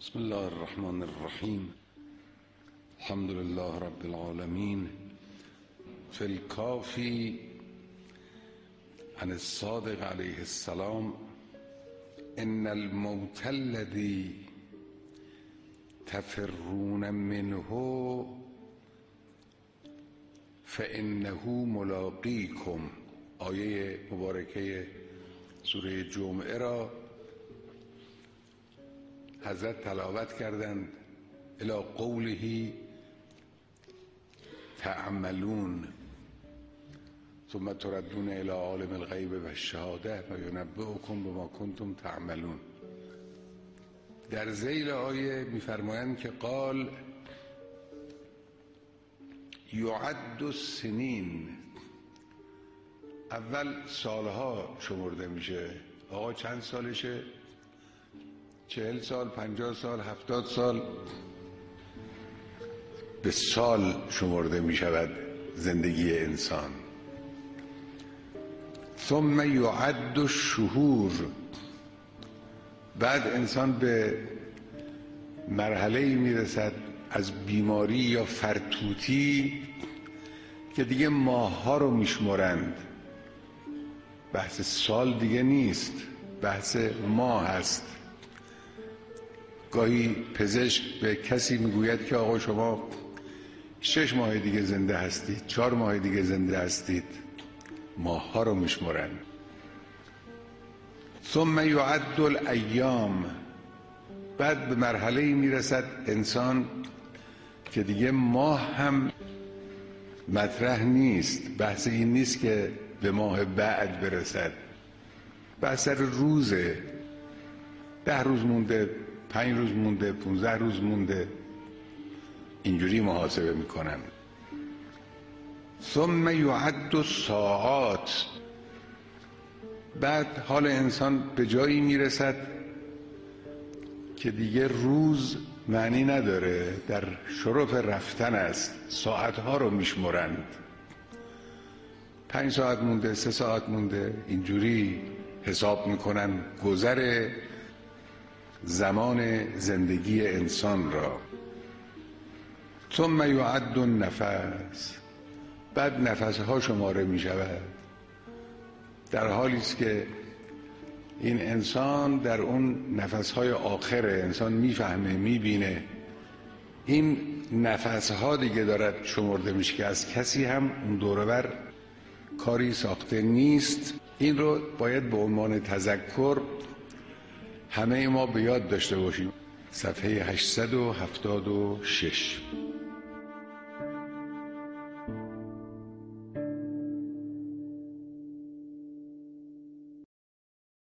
بسم الله الرحمن الرحیم. الحمد لله رب العالمین. فی الکافی عن الصادق علیه السلام: ان الموت الذی تفرون منه فانه ملاقیکم. آیه مبارکه سوره جمعه را حضرت تلاوت کردند الی قوله تعملون ثم تردون الی عالم الغیب و الشهاده و ینبئکم بما کنتم تعملون. در ذیل آیه میفرمایند که قال یعد السنین، اول سالها شمرده میشه. آقا چند سالشه؟ 40 سال، 50 سال، 70 سال، به سال شمرده می شود زندگی انسان. ثم یعد الشهور، بعد انسان به مرحله می رسد از بیماری یا فرتوتی که دیگه ماه ها رو می شمرند. بحث سال دیگه نیست، بحث ماه هست. گاهی پزشک به کسی میگوید که آقا شما 6 ماه دیگه زنده هستید، 4 ماه دیگه زنده هستید. ماه ها رو میشمرن. ثم یعد الایام، بعد به مرحله میرسد انسان که دیگه ماه هم مطرح نیست. بحث این نیست که به ماه بعد برسد، بحث روزه. 10 روز مونده، 5 روز مونده، 15 روز مونده، اینجوری محاسبه میکنن. ثم یعد الساعات، بعد حال انسان به جایی میرسد که دیگه روز معنی نداره، در شرف رفتن است. ساعتها رو میشمرند. 5 ساعت مونده، 3 ساعت مونده، اینجوری حساب میکنن گذر زمان زندگی انسان را. ثم یعد النفس، بعد نفسها شماره می شود، در حالی است که این انسان در اون نفسهای آخر انسان میفهمه، میبینه این نفسها دیگه دارد شمرده میشه که از کسی هم اون دوره بر کاری ساخته نیست. این رو باید به عنوان تذکر همه ما به یاد داشته باشیم. صفحه 876.